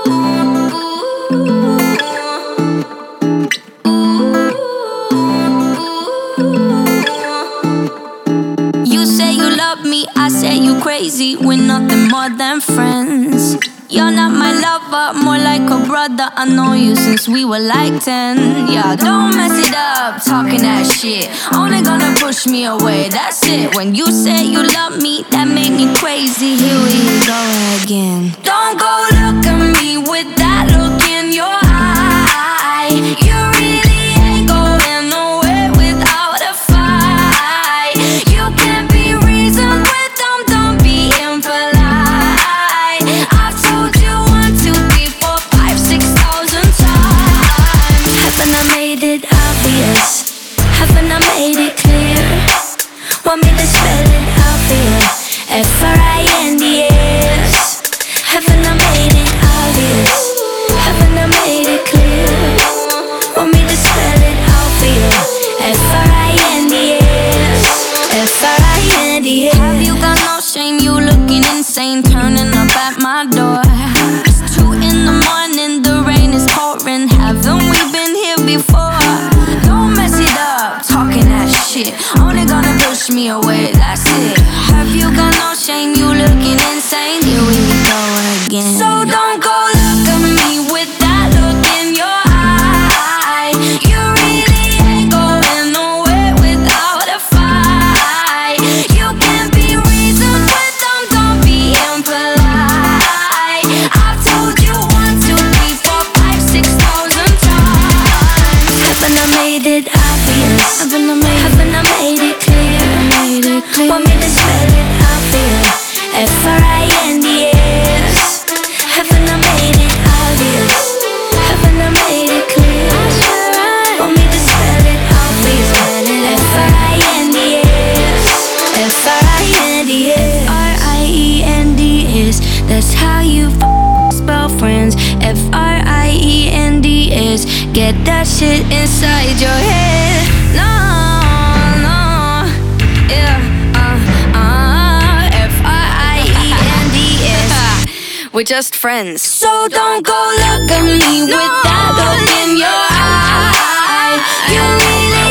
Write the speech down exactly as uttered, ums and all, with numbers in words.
You say you love me, I say you crazy. We're nothing more than friends. You're not my lover, more like a brother. I know you since we were like ten. Yeah, don't mess it up, talking that shit. Only gonna push me away, that's it. When you say you love me, that made me crazy. Here we go again. Don't go look at me with that look in your eye. You really ain't going nowhere without a fight. You can't be reasoned with them, don't be impolite. I've told you one, two, three, four, five, six thousand times. Haven't I made it obvious? Haven't I made it clear? Want me to spell it out for you? F R I N D S. Haven't I made it obvious? Haven't I made it clear? Want me to spell it out for you? F R I N D S. F R I N D S. Have you got no shame? You looking insane, turning up at my door. It's two in the morning, the rain is pouring. Haven't we been here before? Don't mess it up, talking that shit. Only gonna push me away, that's it. Have you got no shame? You looking insane. Here we go again. So don't go look at me with that look in your eye. You really ain't going nowhere without a fight. You can't be reasoned with them, don't be impolite. I've told you one, two, three, four, five, six thousand times. Haven't I made it obvious? Haven't I made, haven't I made it clear? Made it clear. Want me to spell it out for you? F R I N D S. Haven't I made it obvious? Haven't I made it clear? Want me to spell it out for you? F R I N D S. F R I N D S. F R I E N D S. That's how you f- spell friends. F R I E N D S. Get that shit inside your head. No, no, yeah, uh, uh, F R I E N D S. We're just friends. So don't go look at me with that look in your eye. You really